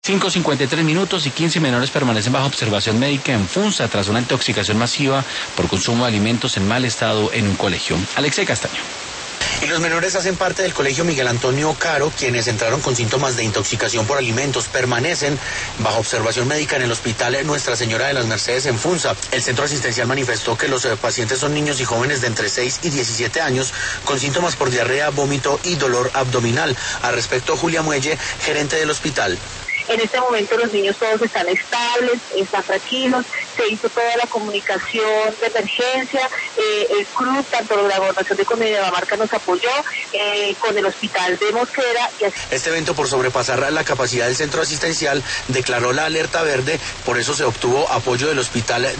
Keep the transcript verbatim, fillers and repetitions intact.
cinco cincuenta y tres minutos y quince menores permanecen bajo observación médica en Funza tras una intoxicación masiva por consumo de alimentos en mal estado en un colegio. Alexei Castaño. Y los menores hacen parte del colegio Miguel Antonio Caro, quienes entraron con síntomas de intoxicación por alimentos, permanecen bajo observación médica en el hospital Nuestra Señora de las Mercedes en Funza. El centro asistencial manifestó que los eh, pacientes son niños y jóvenes de entre seis y diecisiete años con síntomas por diarrea, vómito y dolor abdominal. Al respecto, Julia Muelle, gerente del hospital. En este momento los niños todos están estables, están tranquilos, se hizo toda la comunicación de emergencia, eh, el C R U, tanto la Gobernación de Cundinamarca nos apoyó, eh, con el hospital de Mosquera. Y así. Este evento, por sobrepasar la capacidad del centro asistencial, declaró la alerta verde, por eso se obtuvo apoyo del hospital